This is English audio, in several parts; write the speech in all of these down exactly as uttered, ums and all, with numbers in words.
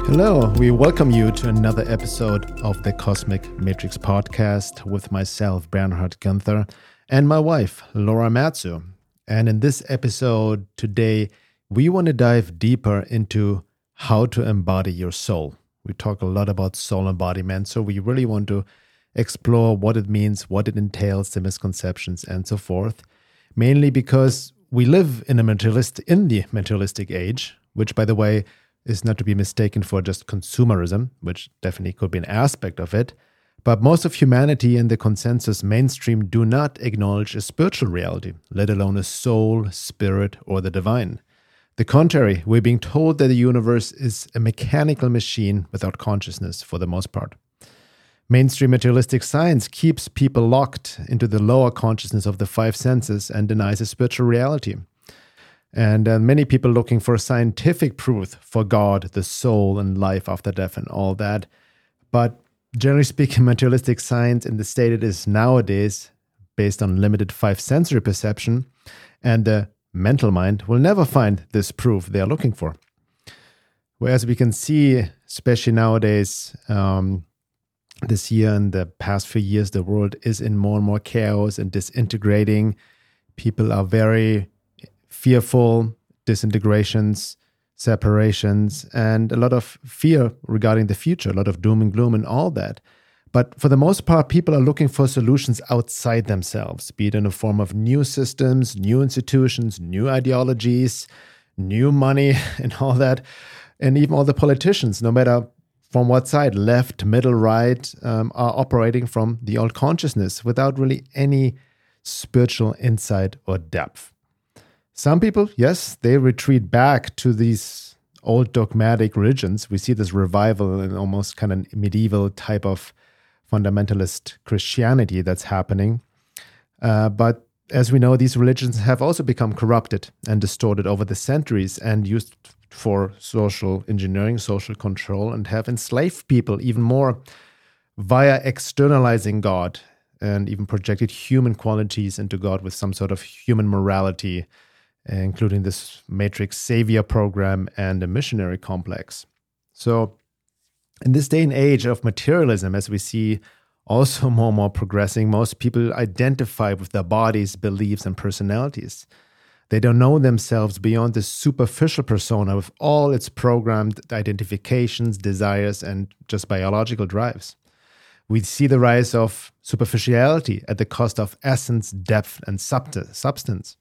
Hello, we welcome you to another episode of the Cosmic Matrix podcast with myself, Bernhard Guenther, and my wife, Laura Matsu. And in this episode today, we want to dive deeper into how to embody your soul. We talk a lot about soul embodiment, so we really want to explore what it means, what it entails, the misconceptions, and so forth. Mainly because we live in a materialist, in the materialistic age, which, by the way, is not to be mistaken for just consumerism, which definitely could be an aspect of it. But most of humanity and the consensus mainstream do not acknowledge a spiritual reality, let alone a soul, spirit, or the divine. The contrary, we're being told that the universe is a mechanical machine without consciousness for the most part. Mainstream materialistic science keeps people locked into the lower consciousness of the five senses and denies a spiritual reality. And uh, many people looking for scientific proof for God, the soul, and life after death and all that. But generally speaking, materialistic science in the state it is nowadays, based on limited five sensory perception, and the mental mind will never find this proof they are looking for. Whereas we can see, especially nowadays, um, this year and the past few years, the world is in more and more chaos and disintegrating. People are very fearful, disintegrations, separations, and a lot of fear regarding the future, a lot of doom and gloom and all that. But for the most part, people are looking for solutions outside themselves, be it in the form of new systems, new institutions, new ideologies, new money and all that. And even all the politicians, no matter from what side, left, middle, right, um, are operating from the old consciousness without really any spiritual insight or depth. Some people, yes, they retreat back to these old dogmatic religions. We see this revival in almost kind of medieval type of fundamentalist Christianity that's happening. Uh, but as we know, these religions have also become corrupted and distorted over the centuries and used for social engineering, social control, and have enslaved people even more via externalizing God and even projected human qualities into God with some sort of human morality, including this Matrix Savior program and a missionary complex. So in this day and age of materialism, as we see also more and more progressing, most people identify with their bodies, beliefs, and personalities. They don't know themselves beyond this superficial persona with all its programmed identifications, desires, and just biological drives. We see the rise of superficiality at the cost of essence, depth, and substance.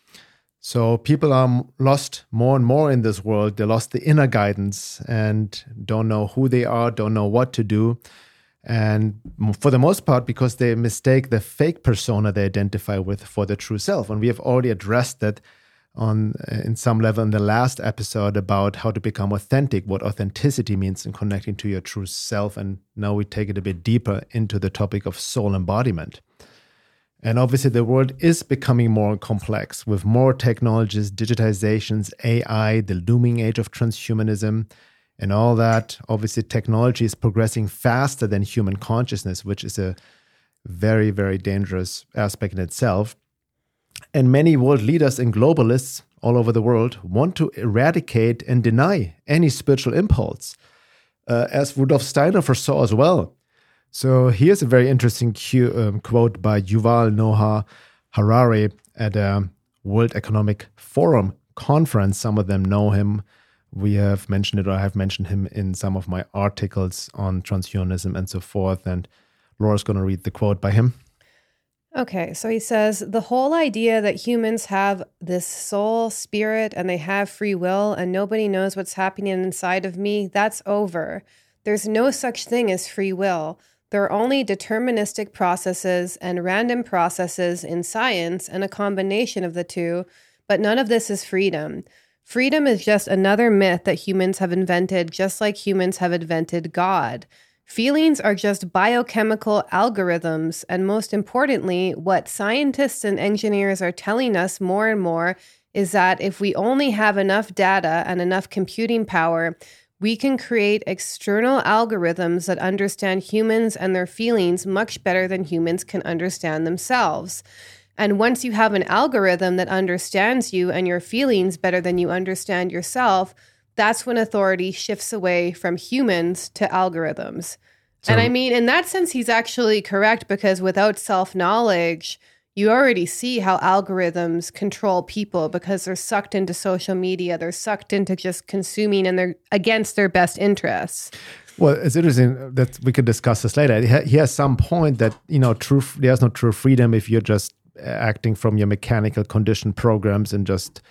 So people are lost more and more in this world. They lost the inner guidance and don't know who they are, don't know what to do. And for the most part, because they mistake the fake persona they identify with for the true self. And we have already addressed that on in some level in the last episode about how to become authentic, what authenticity means in connecting to your true self. And now we take it a bit deeper into the topic of soul embodiment. And obviously, the world is becoming more complex with more technologies, digitizations, A I, the looming age of transhumanism, and all that. Obviously, technology is progressing faster than human consciousness, which is a very, very dangerous aspect in itself. And many world leaders and globalists all over the world want to eradicate and deny any spiritual impulse, uh, as Rudolf Steiner foresaw as well. So here's a very interesting Q, um, quote by Yuval Noah Harari at a World Economic Forum conference. Some of them know him. We have mentioned it, or I have mentioned him in some of my articles on transhumanism and so forth. And Laura's going to read the quote by him. Okay, so he says, the whole idea that humans have this soul, spirit, and they have free will, and nobody knows what's happening inside of me, that's over. There's no such thing as free will. There are only deterministic processes and random processes in science and a combination of the two, but none of this is freedom. Freedom is just another myth that humans have invented, just like humans have invented God. Feelings are just biochemical algorithms, and most importantly, what scientists and engineers are telling us more and more is that if we only have enough data and enough computing power, we can create external algorithms that understand humans and their feelings much better than humans can understand themselves. And once you have an algorithm that understands you and your feelings better than you understand yourself, that's when authority shifts away from humans to algorithms. So, and I mean, in that sense, he's actually correct, because without self-knowledge, you already see how algorithms control people, because they're sucked into social media. They're sucked into just consuming, and they're against their best interests. Well, it's interesting that we could discuss this later. He has some point that, you know, true, there's no true freedom if you're just acting from your mechanical conditioned programs and just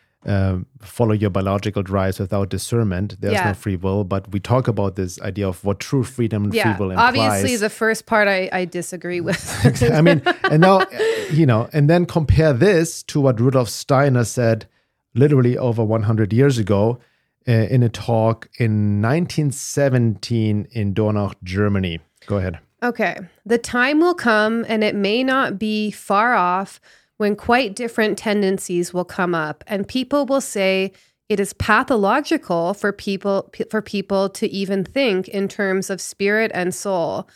um, follow your biological drives without discernment. There's yeah. no free will. But we talk about this idea of what true freedom and yeah. free will implies. Obviously, the first part I, I disagree with. I mean, and now, you know, and then compare this to what Rudolf Steiner said literally over one hundred years ago uh, in a talk in nineteen seventeen in Dornach, Germany. Go ahead. Okay. The time will come, and it may not be far off, when quite different tendencies will come up, and people will say it is pathological for people for people to even think in terms of spirit and soul.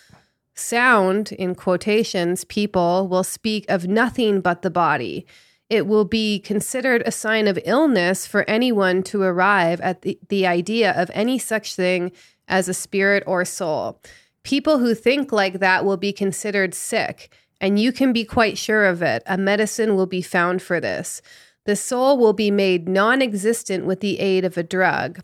Sound, in quotations, people will speak of nothing but the body. It will be considered a sign of illness for anyone to arrive at the, the idea of any such thing as a spirit or soul. People who think like that will be considered sick, and you can be quite sure of it. A medicine will be found for this. The soul will be made non-existent with the aid of a drug.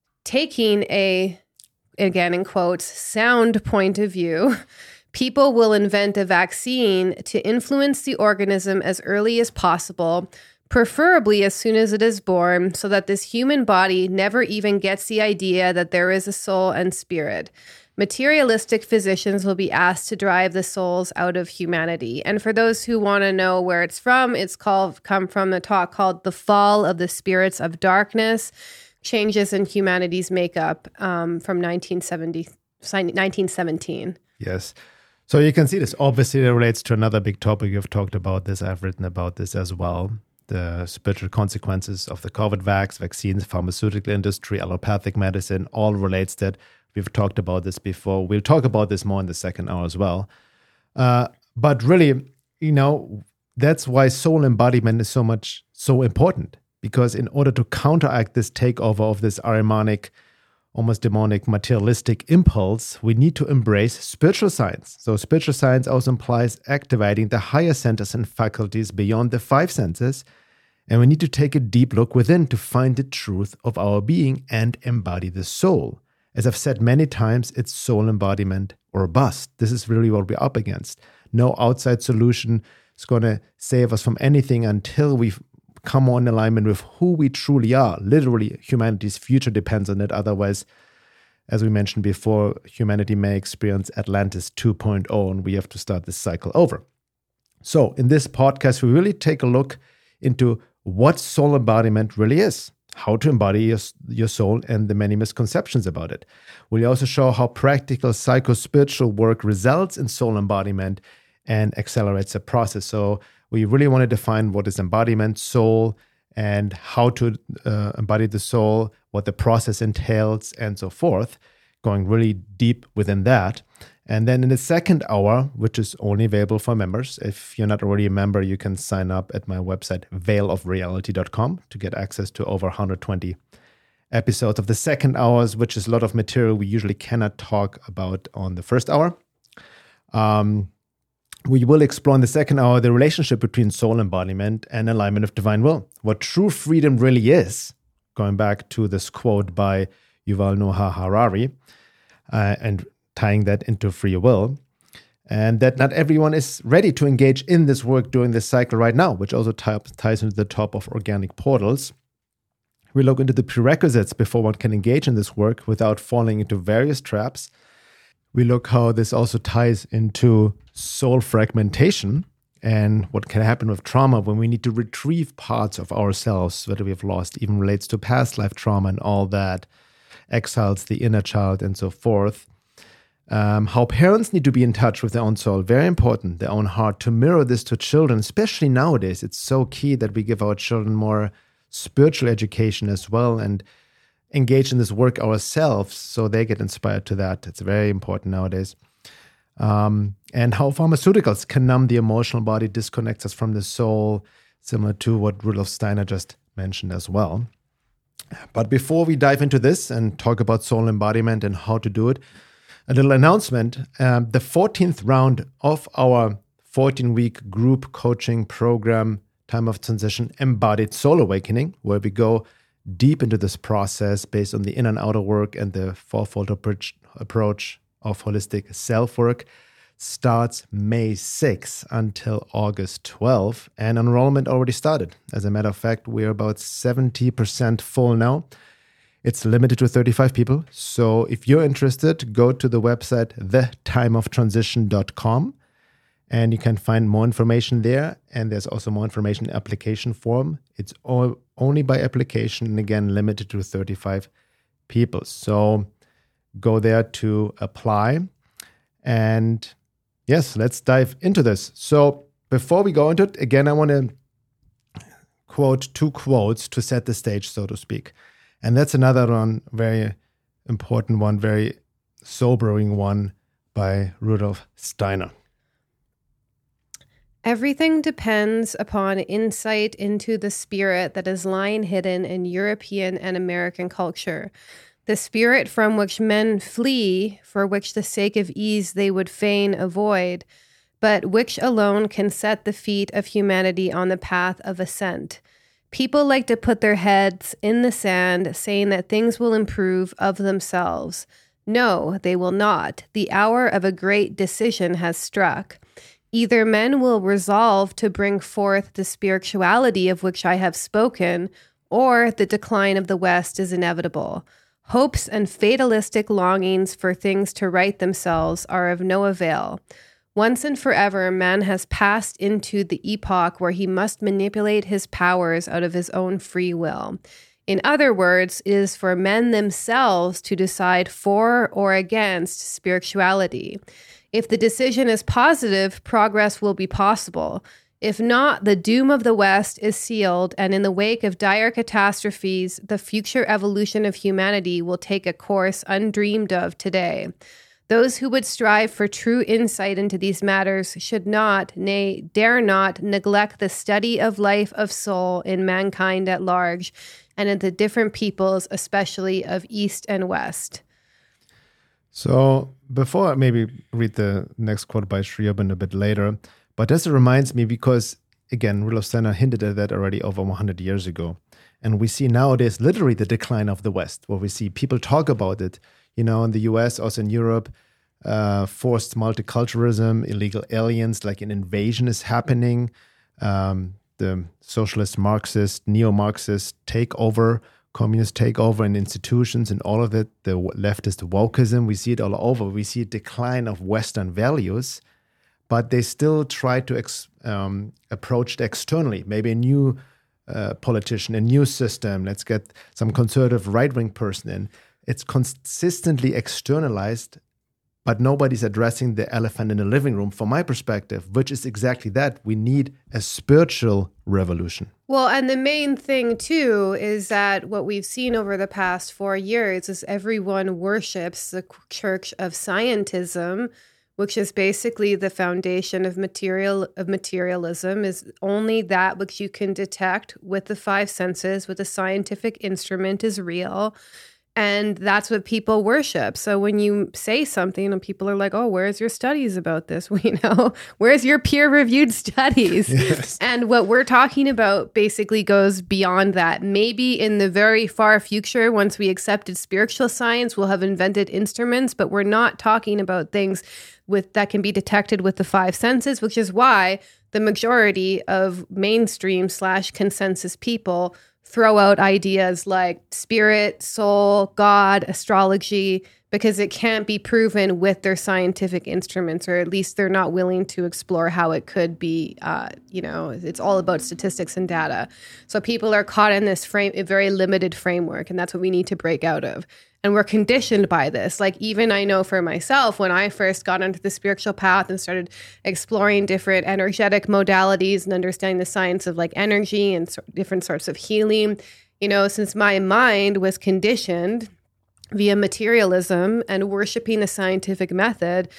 Taking a, again in quotes, sound point of view, people will invent a vaccine to influence the organism as early as possible, preferably as soon as it is born, so that this human body never even gets the idea that there is a soul and spirit. Materialistic physicians will be asked to drive the souls out of humanity. And for those who want to know where it's from, it's called come from a talk called The Fall of the Spirits of Darkness, Changes in Humanity's Makeup um, from nineteen seventy, nineteen seventeen. Yes. So you can see this obviously relates to another big topic. You've talked about this. I've written about this as well. The spiritual consequences of the COVID vax, vaccines, pharmaceutical industry, allopathic medicine, all relates that. We've talked about this before. We'll talk about this more in the second hour as well. Uh, but really, you know, that's why soul embodiment is so much, so important. Because in order to counteract this takeover of this Ahrimanic, almost demonic, materialistic impulse, we need to embrace spiritual science. So spiritual science also implies activating the higher centers and faculties beyond the five senses. And we need to take a deep look within to find the truth of our being and embody the soul. As I've said many times, it's soul embodiment or bust. This is really what we're up against. No outside solution is going to save us from anything until we come on in alignment with who we truly are. Literally, humanity's future depends on it. Otherwise, as we mentioned before, humanity may experience Atlantis two point oh, and we have to start this cycle over. So in this podcast, we really take a look into what soul embodiment really is. How to embody your, your soul and the many misconceptions about it. We'll also show how practical psycho-spiritual work results in soul embodiment and accelerates the process. So we really want to define what is embodiment, soul, and how to uh, embody the soul, what the process entails, and so forth, going really deep within that. And then in the second hour, which is only available for members, if you're not already a member, you can sign up at my website, veil of reality dot com, to get access to over one hundred twenty episodes of the second hours, which is a lot of material we usually cannot talk about on the first hour. Um, we will explore in the second hour the relationship between soul embodiment and alignment of divine will, what true freedom really is, going back to this quote by Yuval Noah Harari, uh, and tying that into free will, and that not everyone is ready to engage in this work during this cycle right now, which also t- ties into the top of organic portals. We look into the prerequisites before one can engage in this work without falling into various traps. We look how this also ties into soul fragmentation and what can happen with trauma when we need to retrieve parts of ourselves that we have lost, even relates to past life trauma and all that, exiles the inner child and so forth. Um, how parents need to be in touch with their own soul, very important, their own heart, to mirror this to children, especially nowadays. It's so key that we give our children more spiritual education as well and engage in this work ourselves so they get inspired to that. It's very important nowadays. Um, and how pharmaceuticals can numb the emotional body, disconnect us from the soul, similar to what Rudolf Steiner just mentioned as well. But before we dive into this and talk about soul embodiment and how to do it, a little announcement. Um, the fourteenth round of our fourteen-week group coaching program, Time of Transition, Embodied Soul Awakening, where we go deep into this process based on the inner and outer work and the fourfold approach, approach of holistic self-work, starts May sixth until August twelfth, and enrollment already started. As a matter of fact, we're about seventy percent full now. It's limited to thirty-five people. So if you're interested, go to the website the time of transition dot com and you can find more information there. And there's also more information application form. It's all, only by application, and again, limited to thirty-five people. So go there to apply. And yes, let's dive into this. So before we go into it, again, I want to quote two quotes to set the stage, so to speak. And that's another one, very important one, very sobering one by Rudolf Steiner. Everything depends upon insight into the spirit that is lying hidden in European and American culture. The spirit from which men flee, for which the sake of ease they would fain avoid, but which alone can set the feet of humanity on the path of ascent. People like to put their heads in the sand, saying that things will improve of themselves. No, they will not. The hour of a great decision has struck. Either men will resolve to bring forth the spirituality of which I have spoken, or the decline of the West is inevitable. Hopes and fatalistic longings for things to right themselves are of no avail. Once and forever, man has passed into the epoch where he must manipulate his powers out of his own free will. In other words, it is for men themselves to decide for or against spirituality. If the decision is positive, progress will be possible. If not, the doom of the West is sealed, and in the wake of dire catastrophes, the future evolution of humanity will take a course undreamed of today. Those who would strive for true insight into these matters should not, nay, dare not, neglect the study of life of soul in mankind at large, and in the different peoples, especially of East and West. So before I maybe read the next quote by Sri Aurobindo a bit later, but this reminds me because, again, Rudolf Steiner hinted at that already over one hundred years ago. And we see nowadays literally the decline of the West, where we see people talk about it. You know, in the U S, also in Europe, uh, forced multiculturalism, illegal aliens, like an invasion is happening. Um, the socialist, Marxist, neo-Marxist takeover, communist takeover in institutions and all of it, the leftist wokeism, we see it all over. We see a decline of Western values, but they still try to ex- um, approach it externally. Maybe a new uh, politician, a new system. Let's get some conservative right-wing person in. It's consistently externalized, but nobody's addressing the elephant in the living room, from my perspective, which is exactly that. We need a spiritual revolution. Well, and the main thing, too, is that what we've seen over the past four years is everyone worships the Church of Scientism, which is basically the foundation of material of materialism, is only that which you can detect with the five senses, with a scientific instrument, is real. And that's what people worship. So when you say something and people are like, oh, where's your studies about this? We know, where's your peer-reviewed studies? Yes. And what we're talking about basically goes beyond that. Maybe in the very far future, once we accepted spiritual science, we'll have invented instruments, but we're not talking about things with that can be detected with the five senses, which is why the majority of mainstream slash consensus people throw out ideas like spirit, soul, God, astrology, because it can't be proven with their scientific instruments, or at least they're not willing to explore how it could be. Uh, you know, it's all about statistics and data. So people are caught in this frame, a very limited framework, and that's what we need to break out of. And we're conditioned by this. Like, even I know for myself, when I first got onto the spiritual path and started exploring different energetic modalities and understanding the science of like energy and so- different sorts of healing, you know, since my mind was conditioned via materialism and worshiping the scientific method,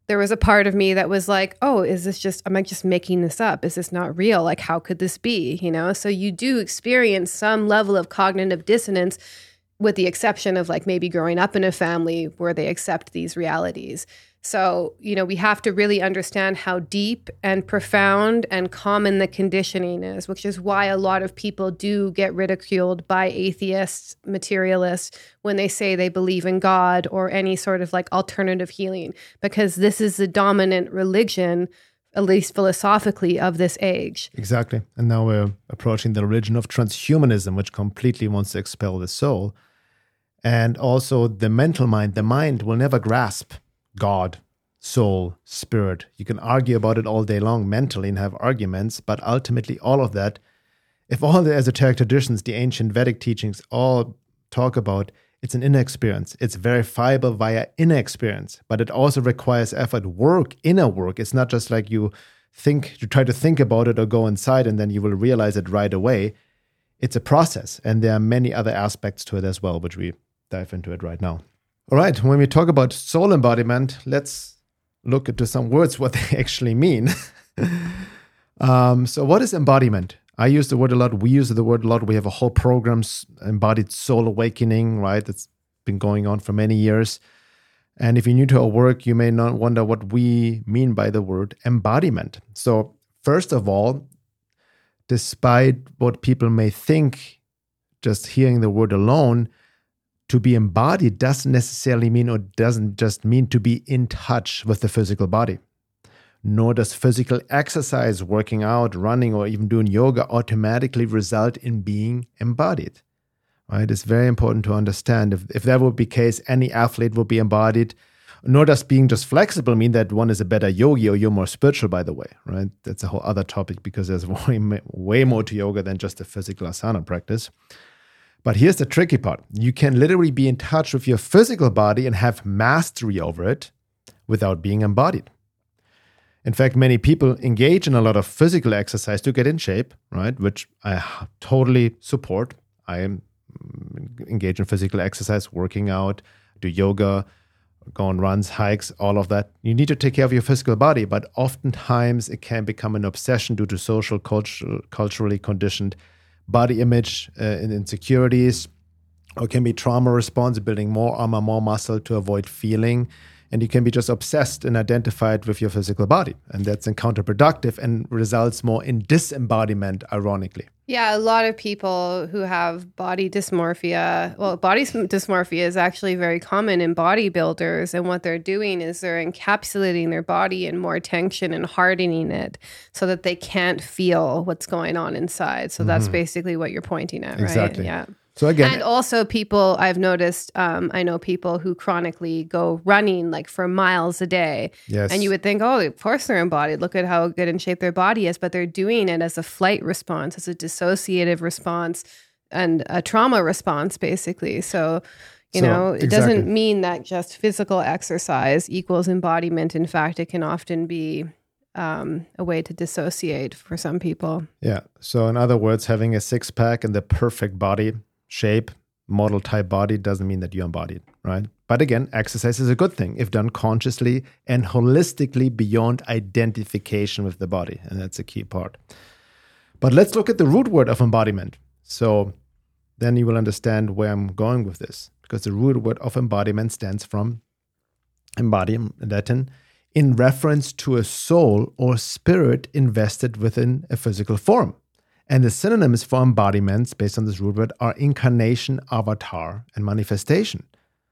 there was a part of me that was like, oh, is this just, am I just making this up? Is this not real? Like, how could this be? You know, so you do experience some level of cognitive dissonance, with the exception of like maybe growing up in a family where they accept these realities. So, you know, we have to really understand how deep and profound and common the conditioning is, which is why a lot of people do get ridiculed by atheists, materialists, when they say they believe in God or any sort of like alternative healing, because this is the dominant religion, at least philosophically, of this age. Exactly. And now we're approaching the religion of transhumanism, which completely wants to expel the soul. And also the mental mind, the mind will never grasp God, soul, spirit. You can argue about it all day long mentally and have arguments, but ultimately all of that, if all the esoteric traditions, the ancient Vedic teachings all talk about, it's an inner experience. It's verifiable via inner experience, but it also requires effort, work, inner work. It's not just like you think, you try to think about it or go inside and then you will realize it right away. It's a process, and there are many other aspects to it as well, which we dive into it right now. All right, when we talk about soul embodiment, let's look into some words, what they actually mean. um, so what is embodiment? I use the word a lot. We use the word a lot. We have a whole program, Embodied Soul Awakening, right? That's been going on for many years. And if you're new to our work, you may not wonder what we mean by the word embodiment. So first of all, despite what people may think, just hearing the word alone, to be embodied doesn't necessarily mean, or doesn't just mean to be in touch with the physical body. Nor does physical exercise, working out, running, or even doing yoga automatically result in being embodied. Right? It's very important to understand. If, if that would be the case, any athlete would be embodied. Nor does being just flexible mean that one is a better yogi or you're more spiritual, by the way. Right? That's a whole other topic, because there's way, way more to yoga than just the physical asana practice. But here's the tricky part. You can literally be in touch with your physical body and have mastery over it without being embodied. In fact, many people engage in a lot of physical exercise to get in shape, right? Which I totally support. I am engage in physical exercise, working out, do yoga, go on runs, hikes, all of that. You need to take care of your physical body, but oftentimes it can become an obsession due to social, cultural, culturally conditioned body image uh, and insecurities, or can be trauma response, building more armor, more muscle to avoid feeling. And you can be just obsessed and identified with your physical body. And that's counterproductive and results more in disembodiment, ironically. Yeah, a lot of people who have body dysmorphia, well, body dysmorphia is actually very common in bodybuilders. And what they're doing is they're encapsulating their body in more tension and hardening it so that they can't feel what's going on inside. So mm-hmm. that's basically what you're pointing at, right? Exactly. Yeah. So again, and also people, I've noticed, um, I know people who chronically go running like for miles a day. Yes. And you would think, oh, of course they're embodied. Look at how good in shape their body is. But they're doing it as a flight response, as a dissociative response and a trauma response, basically. So, you so, know, it exactly. doesn't mean that just physical exercise equals embodiment. In fact, it can often be um, a way to dissociate for some people. Yeah. So in other words, having a six pack and the perfect body shape, model type body doesn't mean that you're embodied, right? But again, exercise is a good thing if done consciously and holistically beyond identification with the body. And that's a key part. But let's look at the root word of embodiment. So then you will understand where I'm going with this, because the root word of embodiment stands from embody, Latin, in reference to a soul or spirit invested within a physical form. And the synonyms for embodiments based on this root word are incarnation, avatar, and manifestation.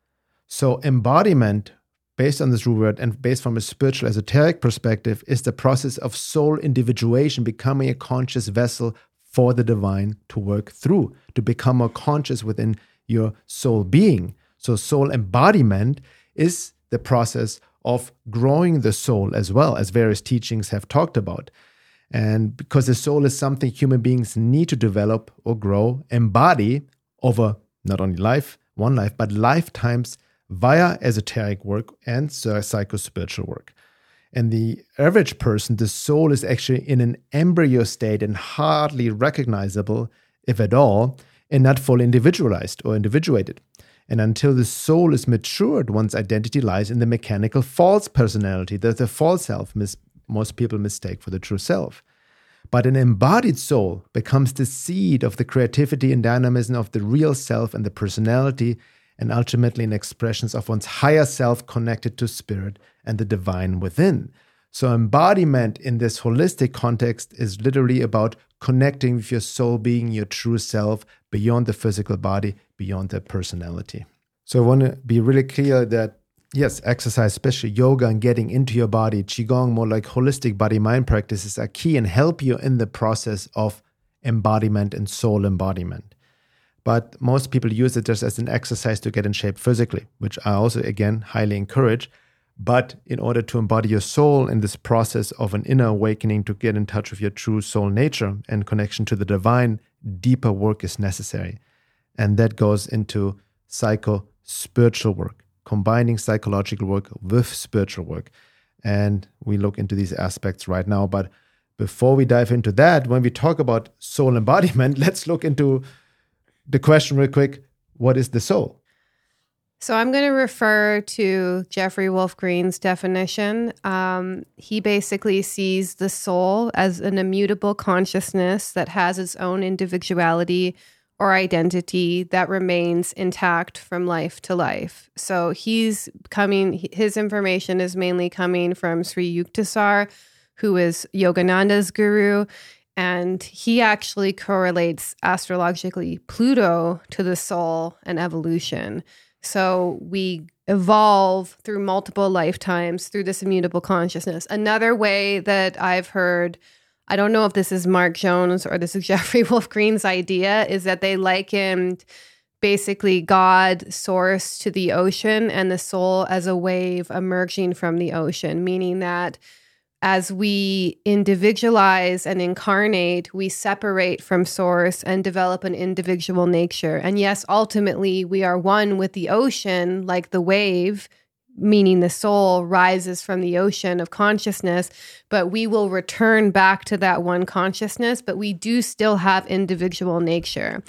So embodiment, based on this root word and based from a spiritual esoteric perspective, is the process of soul individuation, becoming a conscious vessel for the divine to work through, to become more conscious within your soul being. So soul embodiment is the process of growing the soul as well, as various teachings have talked about. And because the soul is something human beings need to develop or grow, embody over not only life, one life, but lifetimes via esoteric work and psycho-spiritual work. And the average person, the soul is actually in an embryo state and hardly recognizable, if at all, and not fully individualized or individuated. And until the soul is matured, one's identity lies in the mechanical false personality that the false self mis- most people mistake for the true self. But an embodied soul becomes the seed of the creativity and dynamism of the real self and the personality, and ultimately an expression of one's higher self connected to spirit and the divine within. So embodiment in this holistic context is literally about connecting with your soul being your true self beyond the physical body, beyond the personality. So I want to be really clear that, yes, exercise, especially yoga and getting into your body, Qigong, more like holistic body-mind practices are key and help you in the process of embodiment and soul embodiment. But most people use it just as an exercise to get in shape physically, which I also, again, highly encourage. But in order to embody your soul in this process of an inner awakening, to get in touch with your true soul nature and connection to the divine, deeper work is necessary. And that goes into psycho-spiritual work, combining psychological work with spiritual work. And we look into these aspects right now. But before we dive into that, when we talk about soul embodiment, let's look into the question real quick: what is the soul? So I'm going to refer to Jeffrey Wolf Green's definition. Um, he basically sees the soul as an immutable consciousness that has its own individuality or identity that remains intact from life to life. So he's coming, his information is mainly coming from Sri Yukteswar, who is Yogananda's guru. And he actually correlates astrologically Pluto to the soul and evolution. So we evolve through multiple lifetimes through this immutable consciousness. Another way that I've heard, I don't know if this is Mark Jones or this is Jeffrey Wolf Green's idea, is that they likened basically God, source, to the ocean and the soul as a wave emerging from the ocean, meaning that as we individualize and incarnate, we separate from source and develop an individual nature. And yes, ultimately, we are one with the ocean, like the wave, meaning the soul rises from the ocean of consciousness, but we will return back to that one consciousness, but we do still have individual nature.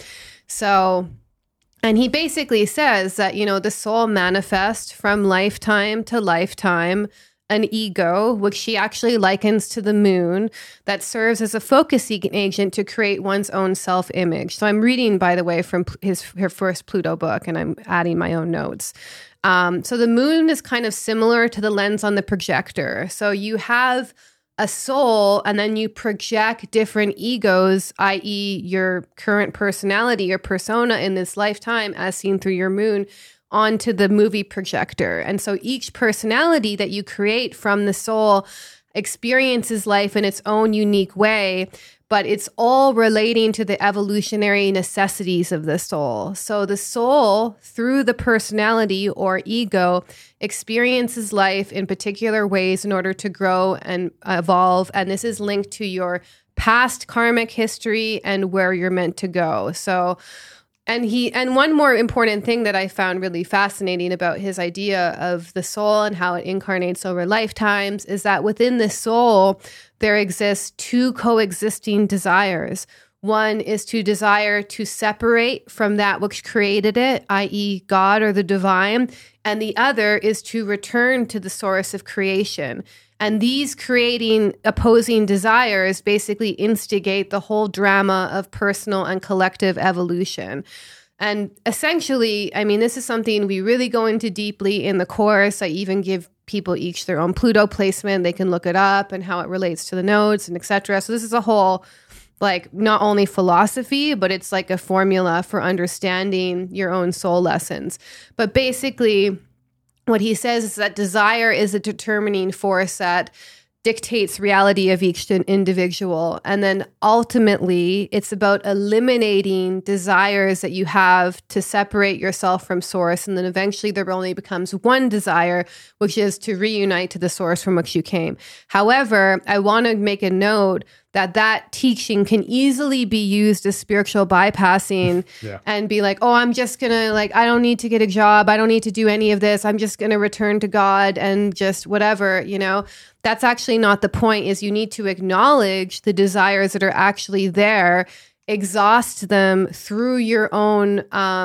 So, and he basically says that, you know, the soul manifests from lifetime to lifetime, an ego, which she actually likens to the moon, that serves as a focusing agent to create one's own self-image. So I'm reading, by the way, from his her first Pluto book, and I'm adding my own notes. Um, so the moon is kind of similar to the lens on the projector. So you have a soul, and then you project different egos, that is your current personality, your persona in this lifetime, as seen through your moon, onto the movie projector. And so each personality that you create from the soul experiences life in its own unique way, but it's all relating to the evolutionary necessities of the soul. So the soul, through the personality or ego, experiences life in particular ways in order to grow and evolve. And this is linked to your past karmic history and where you're meant to go. So And he and one more important thing that I found really fascinating about his idea of the soul and how it incarnates over lifetimes is that within the soul, there exists two coexisting desires. One is to desire to separate from that which created it, that is God or the divine, and the other is to return to the source of creation. And these creating opposing desires basically instigate the whole drama of personal and collective evolution. And essentially, I mean, this is something we really go into deeply in the course. I even give people each their own Pluto placement. They can look it up and how it relates to the nodes and et cetera. So this is a whole, like, not only philosophy, but it's like a formula for understanding your own soul lessons. But basically, what he says is that desire is a determining force that dictates reality of each individual. And then ultimately, it's about eliminating desires that you have to separate yourself from source. And then eventually there only becomes one desire, which is to reunite to the source from which you came. However, I want to make a note that that teaching can easily be used as spiritual bypassing yeah. and be like, oh, I'm just going to, like, I don't need to get a job. I don't need to do any of this. I'm just going to return to God and just whatever, you know. That's actually not the point. Is you need to acknowledge the desires that are actually there, exhaust them through your own, um,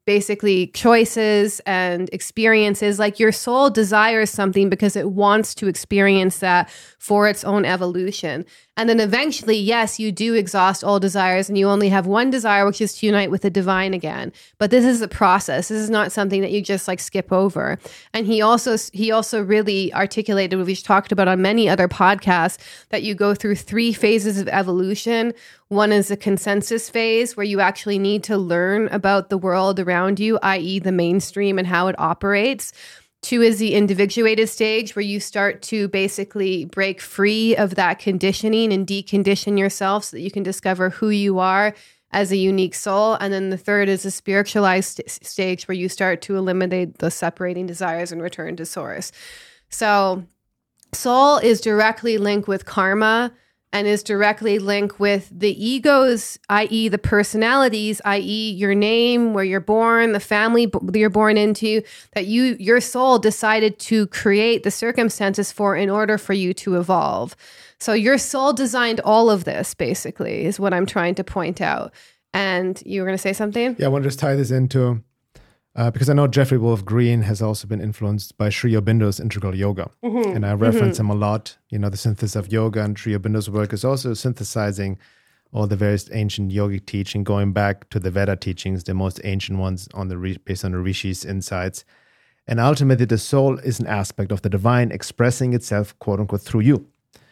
basically choices and experiences. Like your soul desires something because it wants to experience that for its own evolution. And then eventually, yes, you do exhaust all desires and you only have one desire, which is to unite with the divine again. But this is a process. This is not something that you just like skip over. And he also he also really articulated, what we've talked about on many other podcasts, that you go through three phases of evolution. One is the consensus phase, where you actually need to learn about the world around you, that is the mainstream and how it operates. Two is the individuated stage, where you start to basically break free of that conditioning and decondition yourself so that you can discover who you are as a unique soul. And then the third is the spiritualized st- stage, where you start to eliminate the separating desires and return to source. So soul is directly linked with karma, and is directly linked with the egos, that is the personalities, that is your name, where you're born, the family b- you're born into, that you your soul decided to create the circumstances for in order for you to evolve. So your soul designed all of this, basically, is what I'm trying to point out. And you were going to say something? Yeah, I want to just tie this into, uh, because I know Jeffrey Wolf Green has also been influenced by Sri Aurobindo's integral yoga. Mm-hmm. And I reference mm-hmm. him a lot. You know, the synthesis of yoga, and Sri Aurobindo's work is also synthesizing all the various ancient yogic teaching, going back to the Veda teachings, the most ancient ones on the based on the Rishis' insights. And ultimately, the soul is an aspect of the divine expressing itself, quote unquote, through you.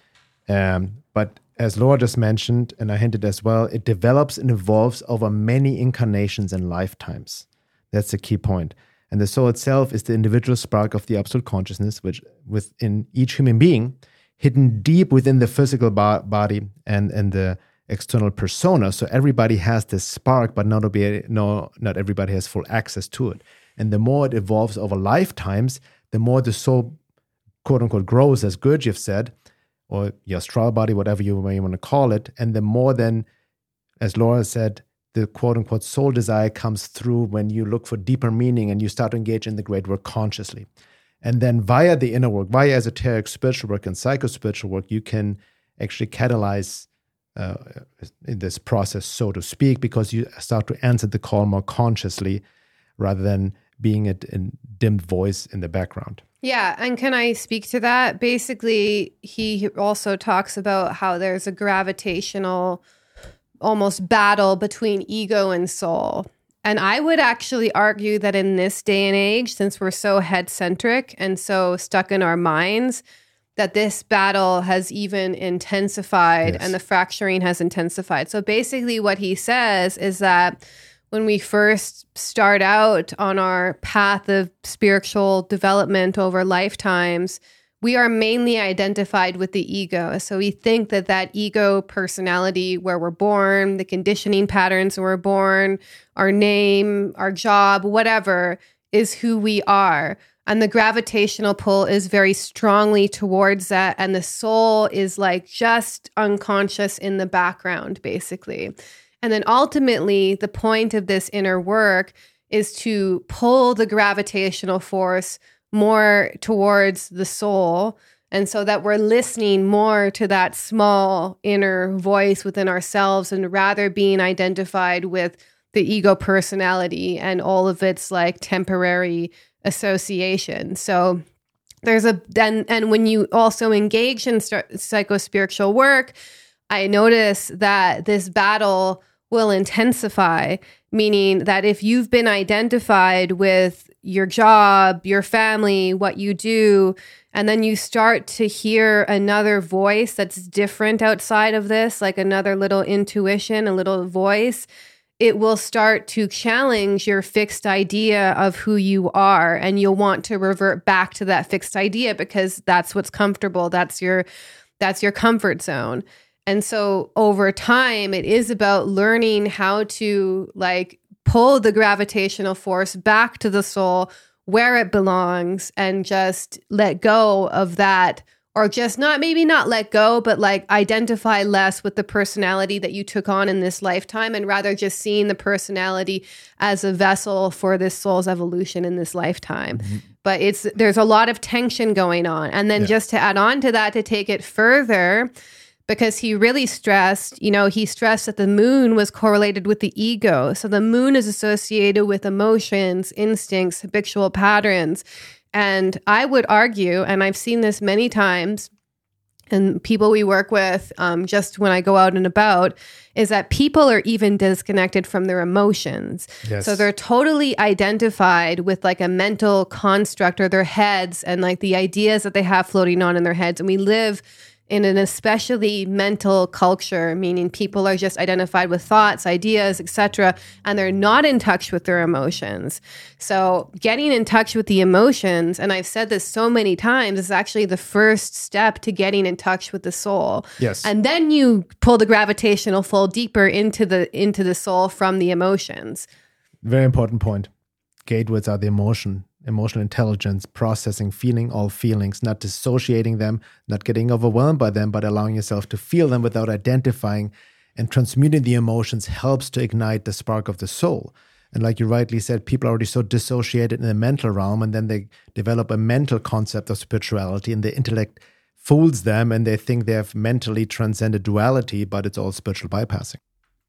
Um, but as Laura just mentioned, and I hinted as well, it develops and evolves over many incarnations and lifetimes. That's the key point. And the soul itself is the individual spark of the absolute consciousness, which within each human being, hidden deep within the physical bo- body and, and the external persona. So everybody has this spark, but not, be, no, not everybody has full access to it. And the more it evolves over lifetimes, the more the soul, quote unquote, grows, as Gurdjieff said, or your astral body, whatever you may want to call it. And the more then, as Laura said, the quote-unquote soul desire comes through when you look for deeper meaning and you start to engage in the great work consciously. And then via the inner work, via esoteric spiritual work and psychospiritual work, you can actually catalyze uh, in this process, so to speak, because you start to answer the call more consciously rather than being a, a dimmed voice in the background. Yeah, and can I speak to that? Basically, he also talks about how there's a gravitational almost battle between ego and soul. And I would actually argue that in this day and age, since we're so head-centric and so stuck in our minds, that this battle has even intensified yes. and the fracturing has intensified. So basically what he says is that when we first start out on our path of spiritual development over lifetimes, we are mainly identified with the ego. So we think that that ego personality where we're born, the conditioning patterns where we're born, our name, our job, whatever, is who we are. And the gravitational pull is very strongly towards that. And the soul is like just unconscious in the background, basically. And then ultimately, the point of this inner work is to pull the gravitational force more towards the soul, and so that we're listening more to that small inner voice within ourselves and rather being identified with the ego personality and all of its like temporary association. So there's a then and when you also engage in st- psychospiritual work, I notice that this battle will intensify, meaning that if you've been identified with your job, your family, what you do, and then you start to hear another voice that's different outside of this, like another little intuition, a little voice, it will start to challenge your fixed idea of who you are. And you'll want to revert back to that fixed idea because that's what's comfortable. That's your, that's your comfort zone. And so over time, it is about learning how to like pull the gravitational force back to the soul where it belongs and just let go of that, or just not, maybe not let go, but like identify less with the personality that you took on in this lifetime and rather just seeing the personality as a vessel for this soul's evolution in this lifetime. Mm-hmm. But it's, there's a lot of tension going on. And then yeah. just to add on to that, to take it further, because he really stressed, you know, he stressed that the moon was correlated with the ego. So the moon is associated with emotions, instincts, habitual patterns. And I would argue, and I've seen this many times, and people we work with, um, just when I go out and about, is that people are even disconnected from their emotions. Yes. So they're totally identified with like a mental construct or their heads and like the ideas that they have floating on in their heads. And we live in an especially mental culture, meaning people are just identified with thoughts, ideas, et cetera, and they're not in touch with their emotions. So getting in touch with the emotions, and I've said this so many times, is actually the first step to getting in touch with the soul. Yes. And then you pull the gravitational pull deeper into the into the soul from the emotions. Very important point. Gateways are the emotion. Emotional intelligence, processing, feeling all feelings, not dissociating them, not getting overwhelmed by them, but allowing yourself to feel them without identifying, and transmuting the emotions helps to ignite the spark of the soul. And like you rightly said, people are already so dissociated in the mental realm, and then they develop a mental concept of spirituality, and the intellect fools them, and they think they have mentally transcended duality, but it's all spiritual bypassing.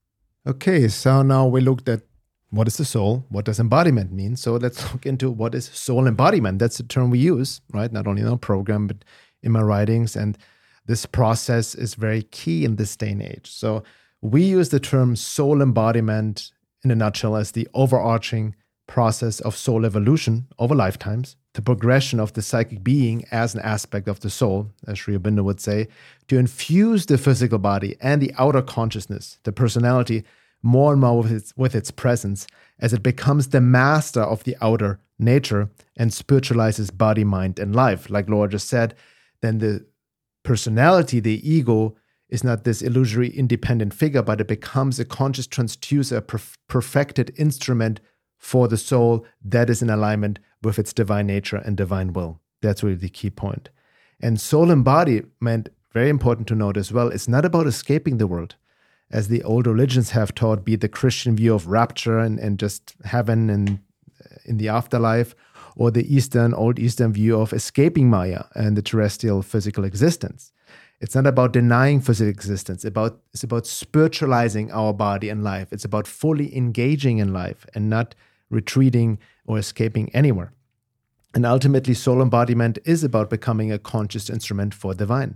Okay, so now we looked at what is the soul? What does embodiment mean? So let's look into what is soul embodiment. That's the term we use, right? Not only in our program, but in my writings. And this process is very key in this day and age. So we use the term soul embodiment in a nutshell as the overarching process of soul evolution over lifetimes, the progression of the psychic being as an aspect of the soul, as Sri Aurobindo would say, to infuse the physical body and the outer consciousness, the personality, more and more with its, with its presence, as it becomes the master of the outer nature and spiritualizes body, mind, and life. Like Laura just said, then the personality, the ego, is not this illusory independent figure, but it becomes a conscious transducer, a perf- perfected instrument for the soul that is in alignment with its divine nature and divine will. That's really the key point. And soul embodiment, very important to note as well, is not about escaping the world, as the old religions have taught, be it the Christian view of rapture and, and just heaven and in the afterlife, or the Eastern, Old Eastern view of escaping Maya and the terrestrial physical existence. It's not about denying physical existence. It's about, it's about spiritualizing our body and life. It's about fully engaging in life and not retreating or escaping anywhere. And ultimately, soul embodiment is about becoming a conscious instrument for divine.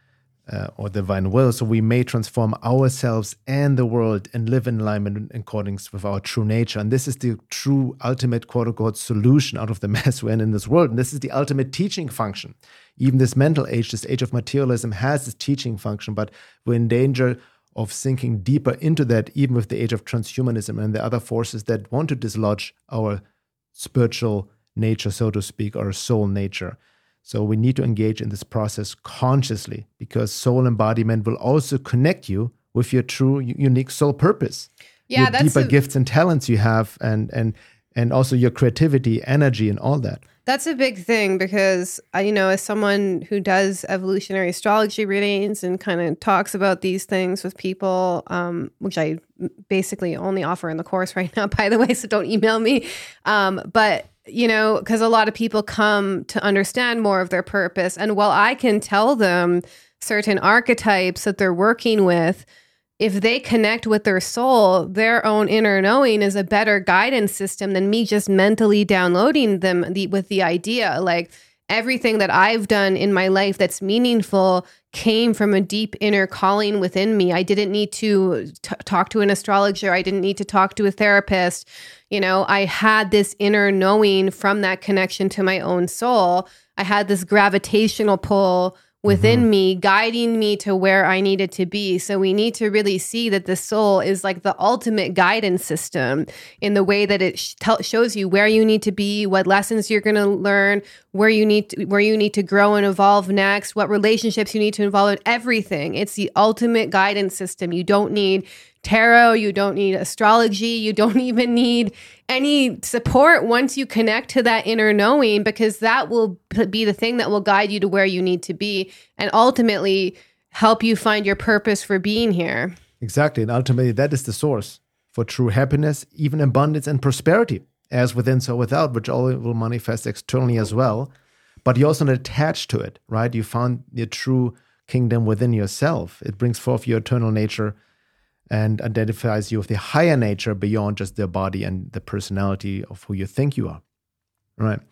Uh, or divine will, so we may transform ourselves and the world and live in alignment in accordance with our true nature. And this is the true ultimate quote-unquote solution out of the mess we're in in this world. And this is the ultimate teaching function. Even this mental age, this age of materialism, has this teaching function, but we're in danger of sinking deeper into that, even with the age of transhumanism and the other forces that want to dislodge our spiritual nature, so to speak, our soul nature. So we need to engage in this process consciously, because soul embodiment will also connect you with your true, unique soul purpose. Yeah, your that's deeper a, gifts and talents you have, and and and also your creativity, energy, and all that. That's a big thing, because uh, you know, as someone who does evolutionary astrology readings and kind of talks about these things with people, um, which I basically only offer in the course right now, by the way, so don't email me. Um, but you know, because a lot of people come to understand more of their purpose. And while I can tell them certain archetypes that they're working with, if they connect with their soul, their own inner knowing is a better guidance system than me just mentally downloading them the, with the idea. Like, everything that I've done in my life that's meaningful came from a deep inner calling within me. I didn't need to t- talk to an astrologer. I didn't need to talk to a therapist. You know, I had this inner knowing from that connection to my own soul. I had this gravitational pull within mm-hmm. me, guiding me to where I needed to be. So we need to really see that the soul is like the ultimate guidance system in the way that it sh- t- shows you where you need to be, what lessons you're going to learn, where you need to, where you need to grow and evolve next, what relationships you need to involve in, everything. It's the ultimate guidance system. You don't need tarot, you don't need astrology, you don't even need any support once you connect to that inner knowing, because that will be the thing that will guide you to where you need to be and ultimately help you find your purpose for being here. Exactly. And ultimately, that is the source for true happiness, even abundance and prosperity, as within, so without, which all will manifest externally as well. But you're also not attached to it, right? You found your true kingdom within yourself. It brings forth your eternal nature and identifies you with the higher nature beyond just the body and the personality of who you think you are. Right.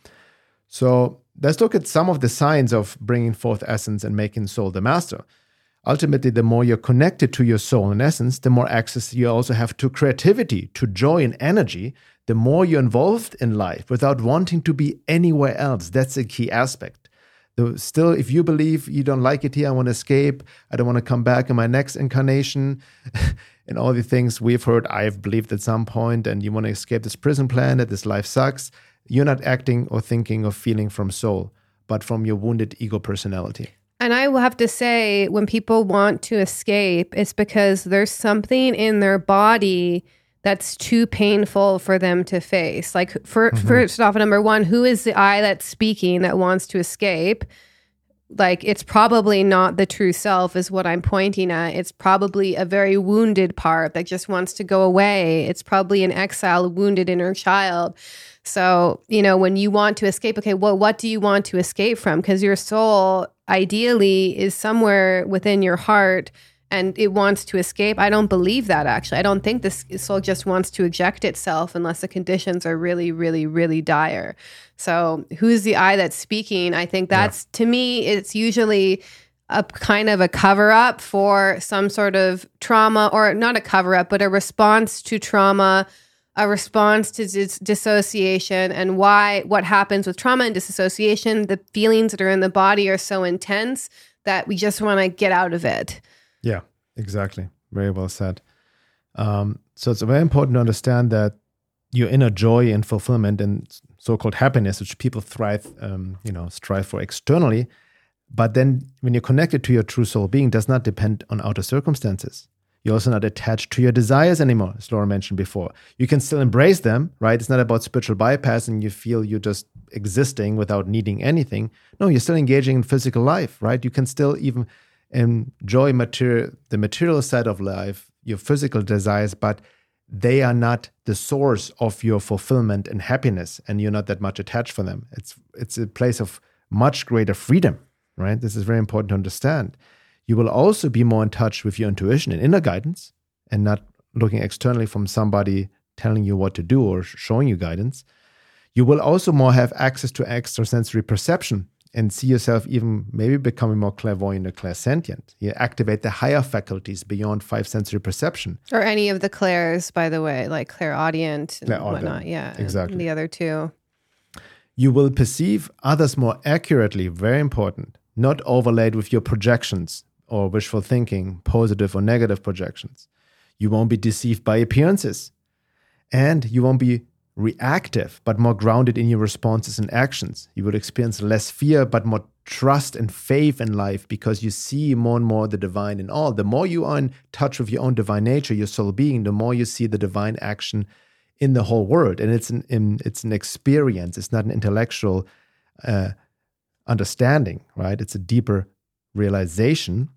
So let's look at some of the signs of bringing forth essence and making soul the master. Ultimately, the more you're connected to your soul and essence, the more access you also have to creativity, to joy and energy, the more you're involved in life without wanting to be anywhere else. That's a key aspect. Though still, if you believe you don't like it here, I want to escape, I don't want to come back in my next incarnation, and all the things we've heard, I've believed at some point, and you want to escape this prison planet, this life sucks, you're not acting or thinking or feeling from soul, but from your wounded ego personality. And I will have to say, when people want to escape, it's because there's something in their body that's too painful for them to face. Like, for, mm-hmm. first off, number one, who is the I that's speaking that wants to escape? Like, it's probably not the true self is what I'm pointing at. It's probably a very wounded part that just wants to go away. It's probably an exiled, wounded inner child. So, you know, when you want to escape, okay, well, what do you want to escape from? Because your soul ideally is somewhere within your heart and it wants to escape. I don't believe that, actually. I don't think this soul just wants to eject itself unless the conditions are really, really, really dire. So who's the I that's speaking? I think that's, yeah. to me, it's usually a kind of a cover-up for some sort of trauma, or not a cover-up, but a response to trauma, a response to dis- dissociation, and why what happens with trauma and disassociation, the feelings that are in the body are so intense that we just want to get out of it. Yeah, exactly. Very well said. Um, so it's very important to understand that your inner joy and fulfillment and so-called happiness, which people thrive, um, you know, strive for externally, but then when you're connected to your true soul being, does not depend on outer circumstances. You're also not attached to your desires anymore, as Laura mentioned before. You can still embrace them, right? It's not about spiritual bypass and you feel you're just existing without needing anything. No, you're still engaging in physical life, right? You can still even enjoy material, the material side of life, your physical desires, but they are not the source of your fulfillment and happiness, and you're not that much attached for them. It's it's a place of much greater freedom, right? This is very important to understand. You will also be more in touch with your intuition and inner guidance, and not looking externally from somebody telling you what to do or showing you guidance. You will also more have access to extrasensory perception and see yourself even maybe becoming more clairvoyant or clairsentient. You activate the higher faculties beyond five sensory perception. Or any of the clairs, by the way, like clairaudient and clairaudient. whatnot. Yeah, exactly. The other two. You will perceive others more accurately, very important, not overlaid with your projections or wishful thinking, positive or negative projections. You won't be deceived by appearances. And you won't be reactive, but more grounded in your responses and actions. You will experience less fear, but more trust and faith in life, because you see more and more the divine in all. The more you are in touch with your own divine nature, your soul being, the more you see the divine action in the whole world. And it's an, in, it's an experience. It's not an intellectual uh, understanding, right? It's a deeper realization.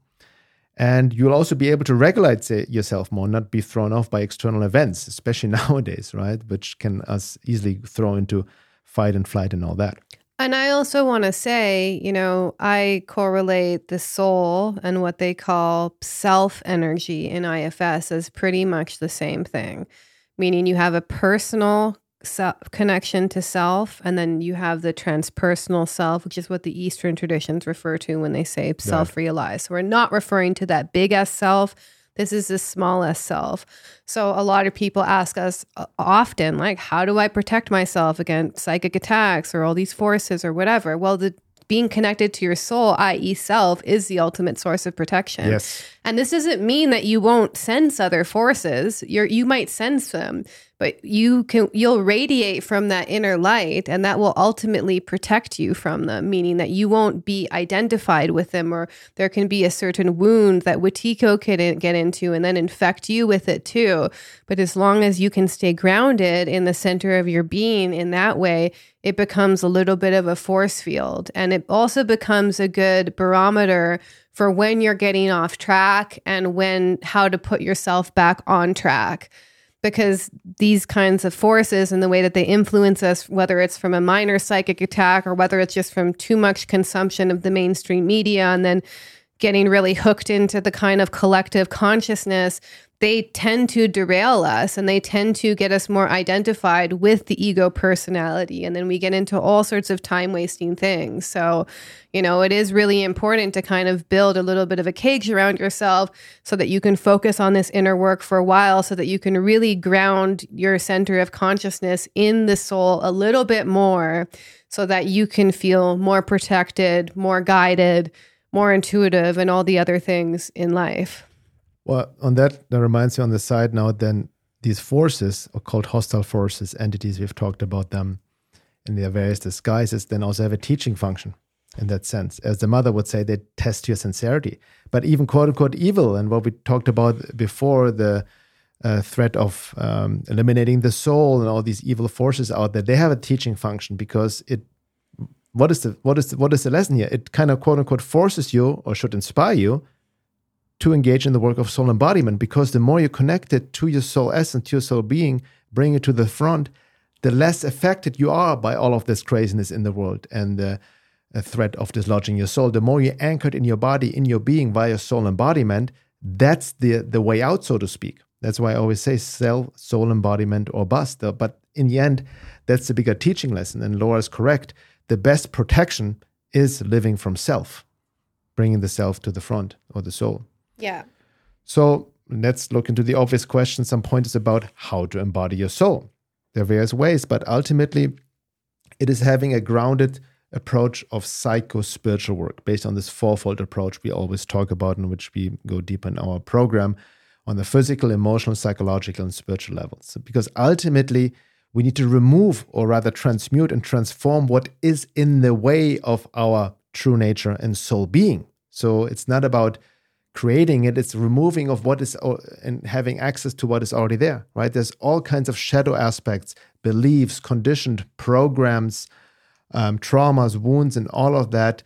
And you'll also be able to regulate yourself more, not be thrown off by external events, especially nowadays, right? Which can us easily throw into fight and flight and all that. And I also want to say, you know, I correlate the soul and what they call self energy in I F S as pretty much the same thing, meaning you have a personal self connection to self, and then you have the transpersonal self, which is what the Eastern traditions refer to when they say self-realized. So we're not referring to that big S self. This is the small S self. So a lot of people ask us often, like, how do I protect myself against psychic attacks or all these forces or whatever? Well, the being connected to your soul, that is self, is the ultimate source of protection. Yes. And this doesn't mean that you won't sense other forces. You're, you might sense them, but you can, you'll radiate from that inner light, and that will ultimately protect you from them, meaning that you won't be identified with them, or there can be a certain wound that Wetiko can get into and then infect you with it too. But as long as you can stay grounded in the center of your being in that way, it becomes a little bit of a force field. And it also becomes a good barometer for when you're getting off track and when, how to put yourself back on track. Because these kinds of forces and the way that they influence us, whether it's from a minor psychic attack or whether it's just from too much consumption of the mainstream media and then getting really hooked into the kind of collective consciousness, they tend to derail us and they tend to get us more identified with the ego personality. And then we get into all sorts of time wasting things. So, you know, it is really important to kind of build a little bit of a cage around yourself so that you can focus on this inner work for a while, so that you can really ground your center of consciousness in the soul a little bit more, so that you can feel more protected, more guided, more intuitive, and all the other things in life. Well, on that, that reminds me on the side note, then these forces, are called hostile forces, entities, we've talked about them in their various disguises, then also have a teaching function in that sense. As the mother would say, they test your sincerity. But even quote unquote evil, and what we talked about before, the uh, threat of um, eliminating the soul and all these evil forces out there, they have a teaching function, because it what is the what is the, what is the lesson here? It kind of quote unquote forces you, or should inspire you, to engage in the work of soul embodiment, because the more you're connected to your soul essence, to your soul being, bring it to the front, the less affected you are by all of this craziness in the world and the uh, threat of dislodging your soul. The more you're anchored in your body, in your being via soul embodiment, that's the, the way out, so to speak. That's why I always say self, soul embodiment or bust. But in the end, that's the bigger teaching lesson. And Laura is correct. The best protection is living from self, bringing the self to the front, or the soul. Yeah. So let's look into the obvious question, some pointers about how to embody your soul. There are various ways, but ultimately it is having a grounded approach of psycho-spiritual work based on this fourfold approach we always talk about, in which we go deep in our program on the physical, emotional, psychological, and spiritual levels. So because ultimately we need to remove, or rather transmute and transform, what is in the way of our true nature and soul being. So it's not about creating it, it's removing of what is and having access to what is already there, right? There's all kinds of shadow aspects, beliefs, conditioned programs, um, traumas, wounds, and all of that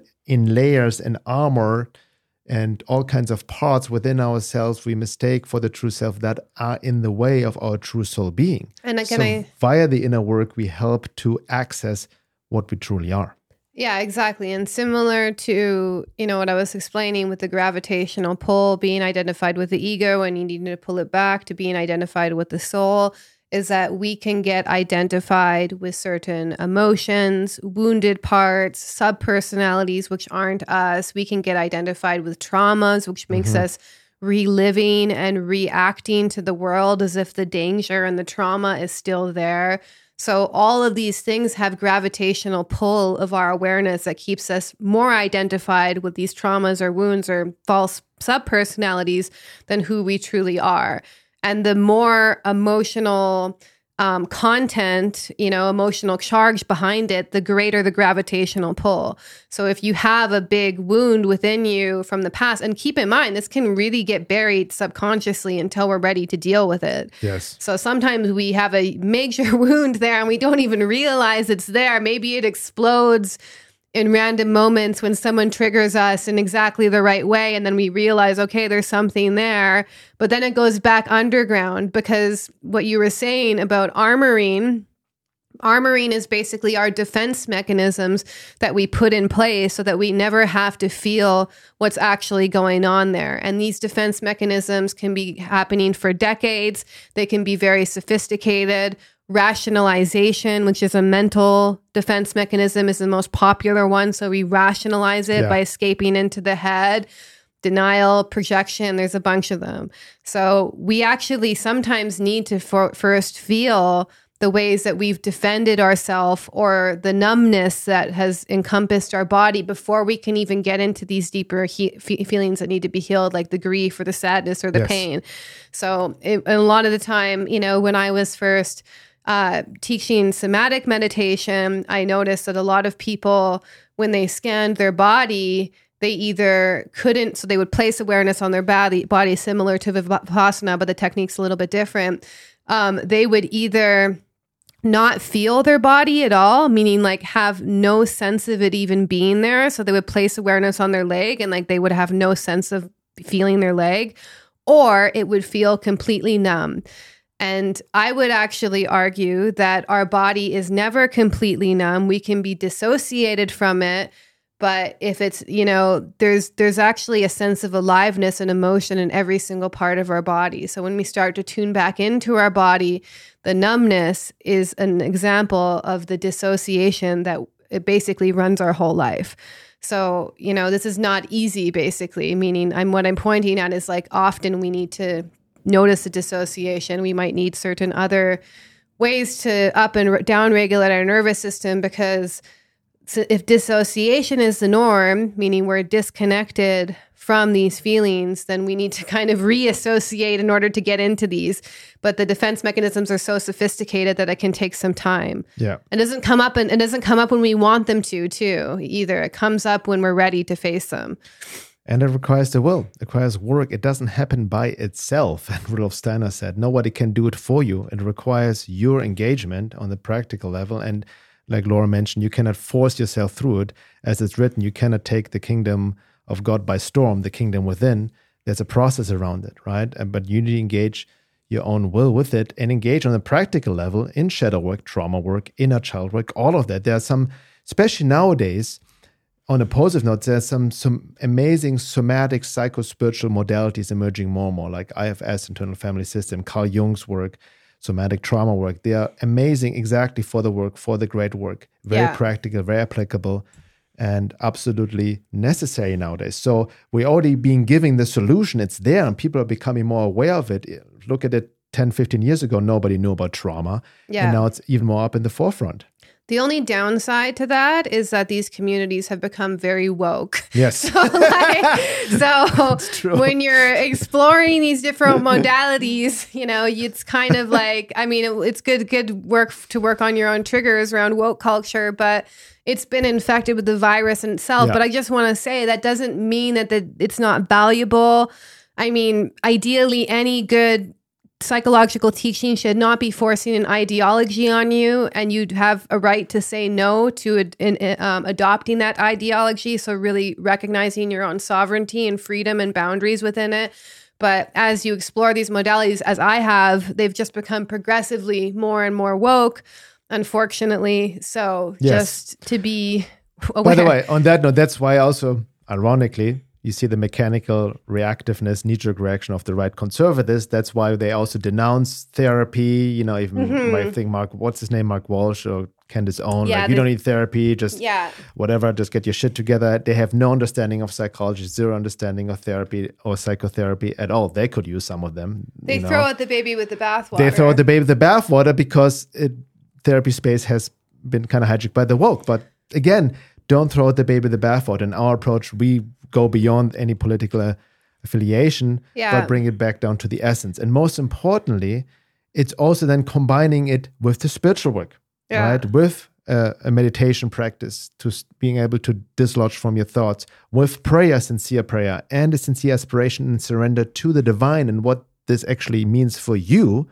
in layers and armor and all kinds of parts within ourselves we mistake for the true self that are in the way of our true soul being. And again, so I... via the inner work, we help to access what we truly are. Yeah, exactly. And similar to, you know, what I was explaining with the gravitational pull, being identified with the ego and you need to pull it back to being identified with the soul, is that we can get identified with certain emotions, wounded parts, sub-personalities, which aren't us. We can get identified with traumas, which makes mm-hmm. us reliving and reacting to the world as if the danger and the trauma is still there. So all of these things have gravitational pull of our awareness that keeps us more identified with these traumas or wounds or false sub-personalities than who we truly are. And the more emotional um, content, you know, emotional charge behind it, the greater the gravitational pull. So if you have a big wound within you from the past, and keep in mind, this can really get buried subconsciously until we're ready to deal with it. Yes. So sometimes we have a major wound there and we don't even realize it's there. Maybe it explodes in random moments when someone triggers us in exactly the right way. And then we realize, okay, there's something there. But then it goes back underground, because what you were saying about armoring, armoring is basically our defense mechanisms that we put in place so that we never have to feel what's actually going on there. And these defense mechanisms can be happening for decades. They can be very sophisticated. Rationalization, which is a mental defense mechanism, is the most popular one. So we rationalize it yeah. by escaping into the head. Denial, projection, there's a bunch of them. So we actually sometimes need to for, first feel the ways that we've defended ourselves, or the numbness that has encompassed our body, before we can even get into these deeper he- feelings that need to be healed, like the grief or the sadness or the yes. pain. So it, a lot of the time, you know, when I was first uh, teaching somatic meditation, I noticed that a lot of people, when they scanned their body, they either couldn't, so they would place awareness on their body, body similar to Vipassana, but the technique's a little bit different. Um, they would either not feel their body at all, meaning like have no sense of it even being there. So they would place awareness on their leg and like they would have no sense of feeling their leg, or it would feel completely numb. And I would actually argue that our body is never completely numb. We can be dissociated from it, But if it's, you know, there's there's actually a sense of aliveness and emotion in every single part of our body. So when we start to tune back into our body, the numbness is an example of the dissociation that it basically runs our whole life. So, you know, this is not easy, basically, meaning I'm what I'm pointing at is like often we need to notice the dissociation. We might need certain other ways to up and down regulate our nervous system, because so if dissociation is the norm, meaning we're disconnected from these feelings, then we need to kind of reassociate in order to get into these. But the defense mechanisms are so sophisticated that it can take some time. Yeah. It doesn't come up and it doesn't come up when we want them to, too, either. It comes up when we're ready to face them. And it requires the will. It requires work. It doesn't happen by itself. And Rudolf Steiner said, nobody can do it for you. It requires your engagement on the practical level. And like Laura mentioned, you cannot force yourself through it. As it's written, you cannot take the kingdom of God by storm, the kingdom within. There's a process around it, right? But you need to engage your own will with it and engage on a practical level in shadow work, trauma work, inner child work, all of that. There are some, especially nowadays, on a positive note, there's some, some amazing somatic psycho-spiritual modalities emerging more and more, like I F S, internal family system, Carl Jung's work, somatic trauma work. They are amazing exactly for the work, for the great work. Very Yeah. practical, very applicable, and absolutely necessary nowadays. So we're already being given the solution. It's there, and people are becoming more aware of it. Look at it ten, fifteen years ago, nobody knew about trauma. Yeah. And now it's even more up in the forefront. The only downside to that is that these communities have become very woke. Yes. So, like, so true. when you're exploring these different modalities, you know, it's kind of like, I mean, it, it's good, good work to work on your own triggers around woke culture, but it's been infected with the virus in itself. Yeah. But I just want to say that doesn't mean that the, it's not valuable. I mean, ideally, any good psychological teaching should not be forcing an ideology on you, and you'd have a right to say no to ad, in, um, adopting that ideology. So really recognizing your own sovereignty and freedom and boundaries within it. But as you explore these modalities, as I have, they've just become progressively more and more woke, unfortunately. So Yes. just to be aware. By the way, on that note, that's why also, ironically, you see the mechanical reactiveness, knee-jerk reaction of the right conservatives. That's why they also denounce therapy. You know, even Mm-hmm. I think Mark, what's his name, Mark Walsh or Candace Owen, Yeah, like, you the- don't need therapy, just Yeah. whatever, just get your shit together. They have no understanding of psychology, zero understanding of therapy or psychotherapy at all. They could use some of them. They you know. throw out the baby with the bathwater. They throw out the baby with the bathwater because it, therapy space has been kind of hijacked by the woke. But again, don't throw out the baby with the bathwater. In our approach, we go beyond any political uh, affiliation, Yeah. but bring it back down to the essence. And most importantly, it's also then combining it with the spiritual work, Yeah. right? With uh, a meditation practice, to s- being able to dislodge from your thoughts, with prayer, sincere prayer, and a sincere aspiration and surrender to the divine and what this actually means for you,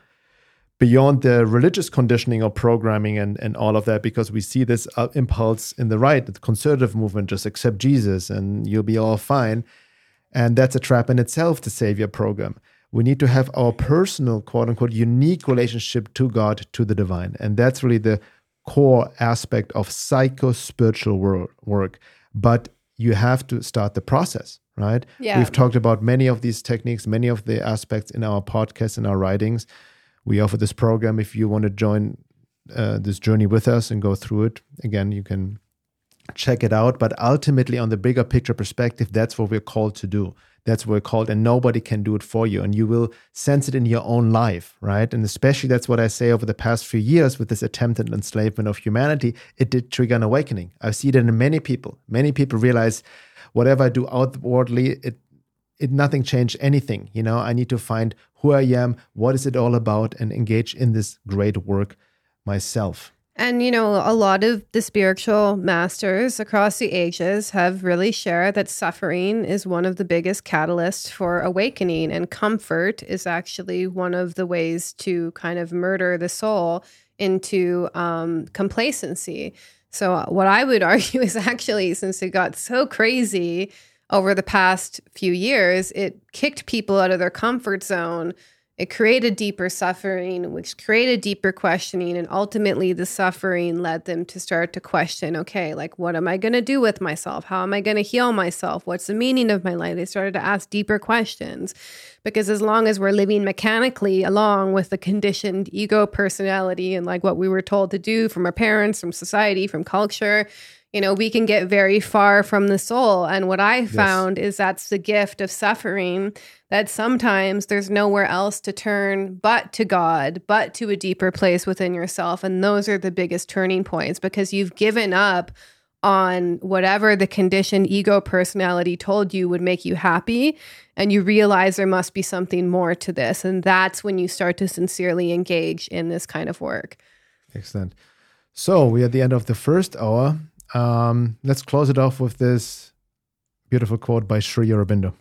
beyond the religious conditioning or programming and, and all of that, because we see this uh, impulse in the right, the conservative movement, just accept Jesus and you'll be all fine. And that's a trap in itself, the savior program. We need to have our personal, quote unquote, unique relationship to God, to the divine. And that's really the core aspect of psycho-spiritual wor- work. But you have to start the process, right? Yeah. We've talked about many of these techniques, many of the aspects in our podcasts and our writings. We offer this program if you want to join uh, this journey with us and go through it. Again, you can check it out. But ultimately, on the bigger picture perspective, that's what we're called to do. That's what we're called, and nobody can do it for you. And you will sense it in your own life, right? And especially that's what I say over the past few years with this attempted enslavement of humanity. It did trigger an awakening. I see that in many people. Many people realize whatever I do outwardly, it It nothing changed anything. You know, I need to find who I am, what is it all about, and engage in this great work myself. And, you know, a lot of the spiritual masters across the ages have really shared that suffering is one of the biggest catalysts for awakening, and comfort is actually one of the ways to kind of murder the soul into um, complacency. So what I would argue is actually, since it got so crazy over the past few years, it kicked people out of their comfort zone It created deeper suffering, which created deeper questioning. And ultimately, the suffering led them to start to question, okay, like, what am I going to do with myself? How am I going to heal myself? What's the meaning of my life? They started to ask deeper questions. Because as long as we're living mechanically along with the conditioned ego personality and like what we were told to do from our parents, from society, from culture, you know, we can get very far from the soul. And what I found yes. is that's the gift of suffering, that sometimes there's nowhere else to turn but to God, but to a deeper place within yourself. And those are the biggest turning points because you've given up on whatever the conditioned ego personality told you would make you happy. And you realize there must be something more to this. And that's when you start to sincerely engage in this kind of work. Excellent. So we're at the end of the first hour. Um, let's close it off with this beautiful quote by Sri Aurobindo.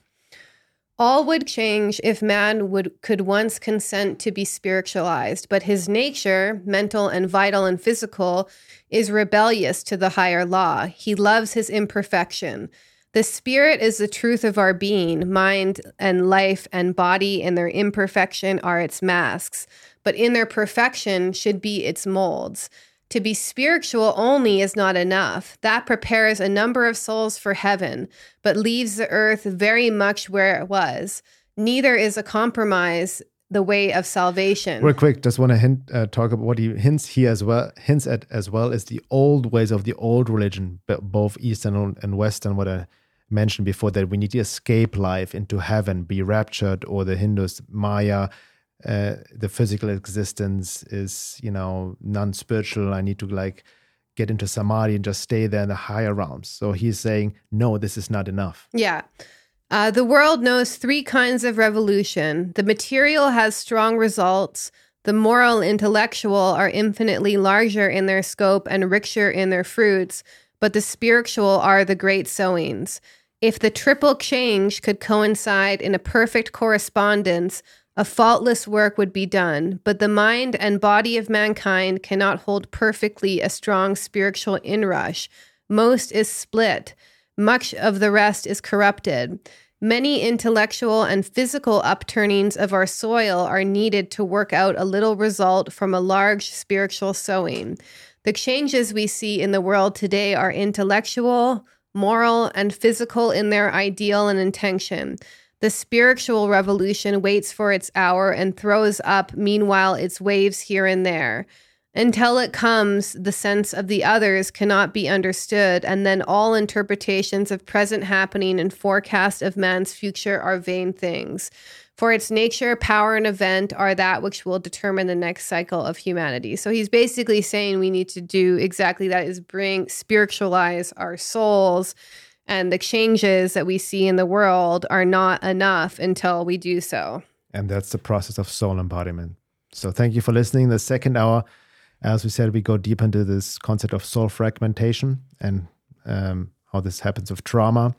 All would change if man would could once consent to be spiritualized, but his nature, mental and vital and physical, is rebellious to the higher law. He loves his imperfection. The spirit is the truth of our being. Mind and life and body in their imperfection are its masks, but in their perfection should be its molds. To be spiritual only is not enough. That prepares a number of souls for heaven, but leaves the earth very much where it was. Neither is a compromise the way of salvation. Real quick, just want to hint, uh, talk about what he hints here as well. Hints at as well is the old ways of the old religion, both Eastern and Western. What I mentioned before, that we need to escape life into heaven, be raptured, or the Hindus, Maya. Uh, the physical existence is, you know, non-spiritual. I need to like get into samadhi and just stay there in the higher realms. So he's saying, no, this is not enough. Yeah. Uh, the world knows three kinds of revolution. The material has strong results. The moral, intellectual are infinitely larger in their scope and richer in their fruits. But the spiritual are the great sowings. If the triple change could coincide in a perfect correspondence, a faultless work would be done, but the mind and body of mankind cannot hold perfectly a strong spiritual inrush. Most is split. Much of the rest is corrupted. Many intellectual and physical upturnings of our soil are needed to work out a little result from a large spiritual sowing. The changes we see in the world today are intellectual, moral, and physical in their ideal and intention. The spiritual revolution waits for its hour and throws up, meanwhile, its waves here and there. Until it comes, the sense of the others cannot be understood, and then all interpretations of present happening and forecast of man's future are vain things. For its nature, power, and event are that which will determine the next cycle of humanity. So he's basically saying we need to do exactly that, is bring, spiritualize our souls. And the changes that we see in the world are not enough until we do so. And that's the process of soul embodiment. So thank you for listening. The second hour, as we said, we go deep into this concept of soul fragmentation and um, how this happens with trauma,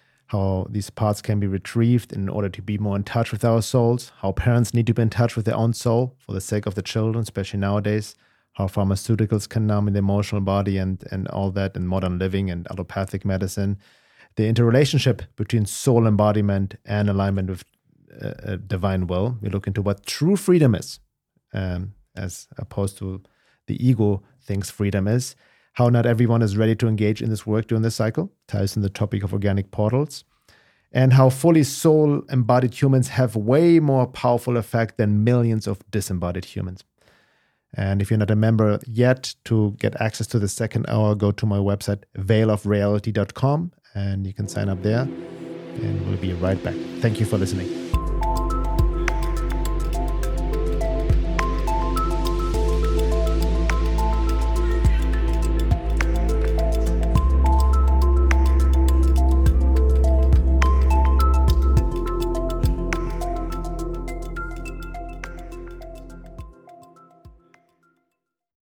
how these parts can be retrieved in order to be more in touch with our souls, how parents need to be in touch with their own soul for the sake of the children, especially nowadays, how pharmaceuticals can numb the emotional body and, and all that in modern living and allopathic medicine. The interrelationship between soul embodiment and alignment with uh, divine will. We look into what true freedom is, um, as opposed to the ego thinks freedom is. How not everyone is ready to engage in this work during this cycle, ties in the topic of organic portals. And how fully soul-embodied humans have way more powerful effect than millions of disembodied humans. And if you're not a member yet, to get access to the second hour, go to my website, veil of reality dot com. And you can sign up there, and we'll be right back. Thank you for listening.